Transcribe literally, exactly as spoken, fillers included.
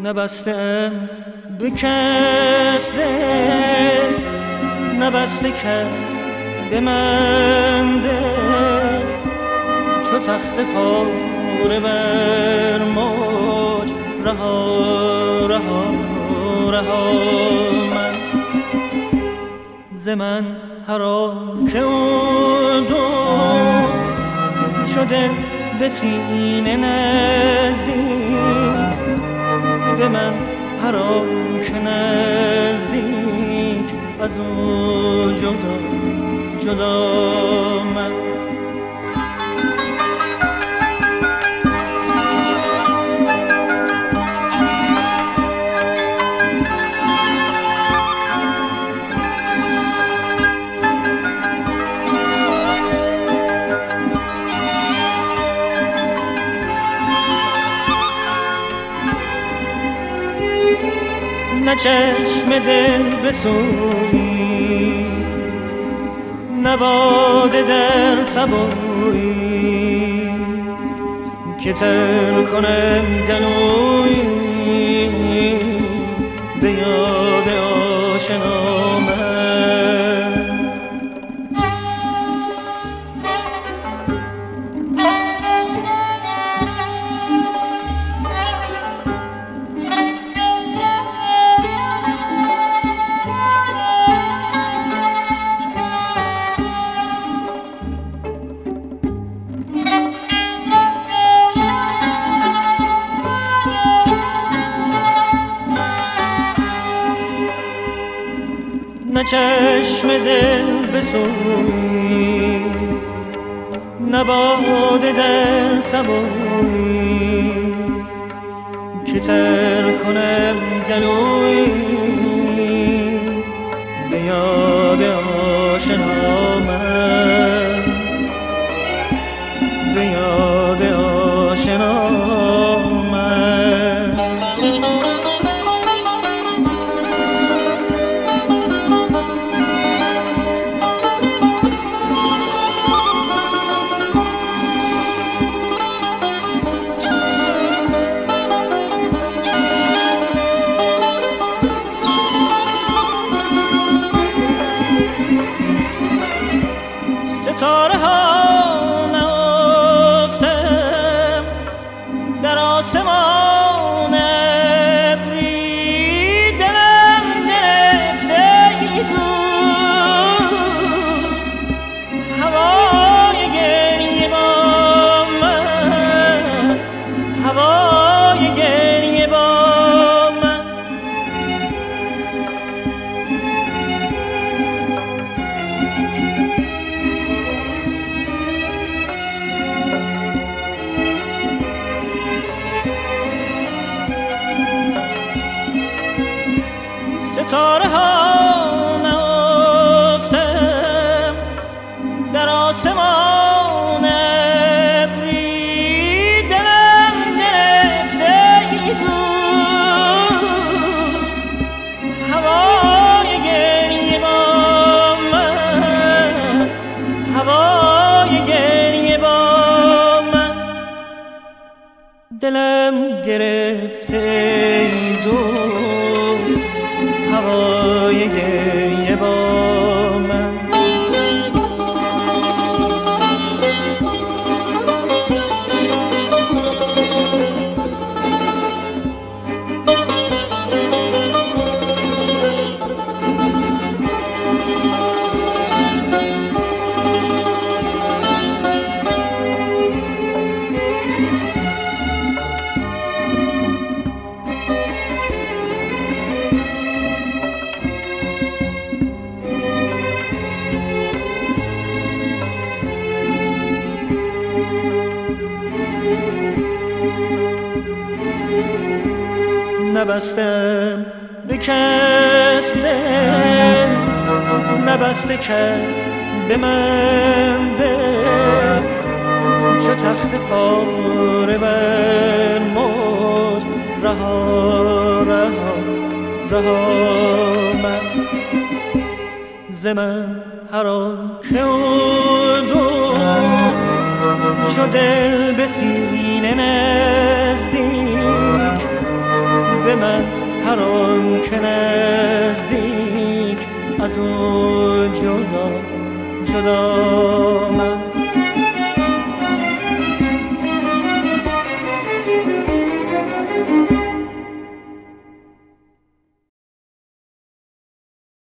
نبستم به کس دل، نبسته کس به من دل، چو تخت پاره بر موج رها رها رها من ز من هر آن که او دو چو دل به سینه نزدیک، به من هر آن که نزدیک از او جدا جدا من نه چشم دل بسویی، نه باده در سبویی که تر کنم گلویی به یاد آشنا من. نه چشم دل بسویی، نه باده در سبویی که تر کنم گلویی به یاد آشنا من، به یاد آشنا من. ستاره ها نهفتم در آسمان ابری، دلم گرفته بود هوای گریه با من، هوای گریه با من. ستاره ها نهفتم در آسمان ابری، دلم گرفته بود هوای گریه با من، هوای گریه با من. دلم گرفته دوست هوای گریه با من. نبستم به کس دل، نبسته کس به من دل، چو تخت پاره بر موج رها رها رها من ز من هر آن که او دو چو دل به سینه نزدیک، به من هر آن که نزدیک از او جدا جدا من